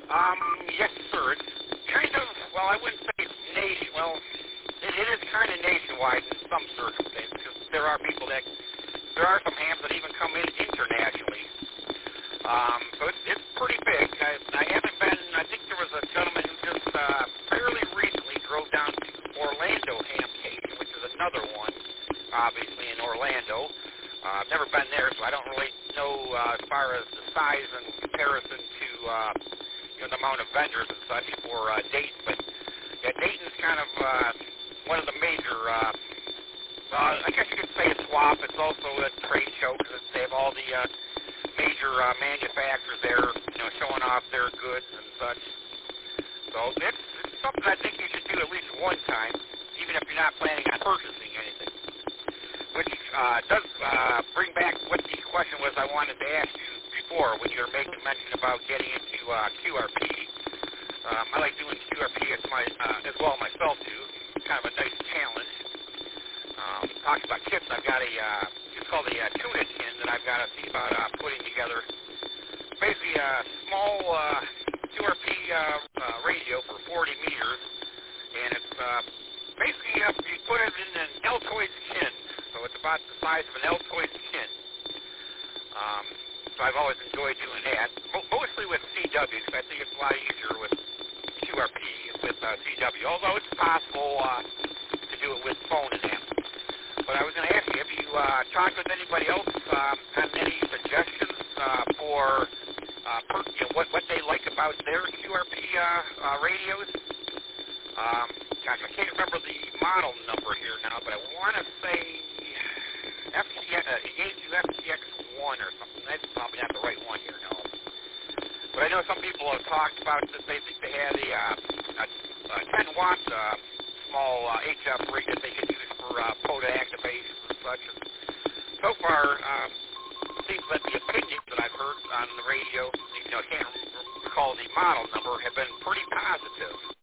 Yes, sir. It's kind of, well, I wouldn't say it's it is kind of nationwide in some circumstances, because there are some hams that even come in internationally. So it's pretty big. I haven't been, I think there was a gentleman who just fairly recently drove down to Orlando Ham Cage, which is another one, obviously, in Orlando. I've never been there, so I don't really know as far as the size in comparison to the amount of vendors and such for Dayton. But yeah, Dayton's kind of one of the major, I guess you could say a swap. It's also a trade show because they have all the major manufacturers there, showing off their goods and such. So it's something I think you should do at least one time, even if you're not planning on purchasing anything. Which does bring back what the question was I wanted to ask you before when you were making mention about getting into QRP. I like doing QRP as well myself too. It's kind of a nice challenge. Talking about kits, I've got it's called a tuna tin that I've got to see about putting together. Basically a small QRP radio for 40 meters, and it's basically you put it in an Altoids tin. So it's about the size of an Altoids tin. So I've always enjoyed doing that, mostly with CW, because I think it's a lot easier with QRP with CW, although it's possible to do it with phone and that. But I was going to ask you, have you talked with anybody else on any suggestions for what they like about their QRP radios? Gosh, I can't remember the model number here now, but I want to say FTX1 or something. That's probably not the right one here, no. But I know some people have talked about that they think they had a 10-watt small HF rig that they could use for POTA activations and such. And so far, it seems that the opinions that I've heard on the radio, I can't recall the model number, have been pretty positive.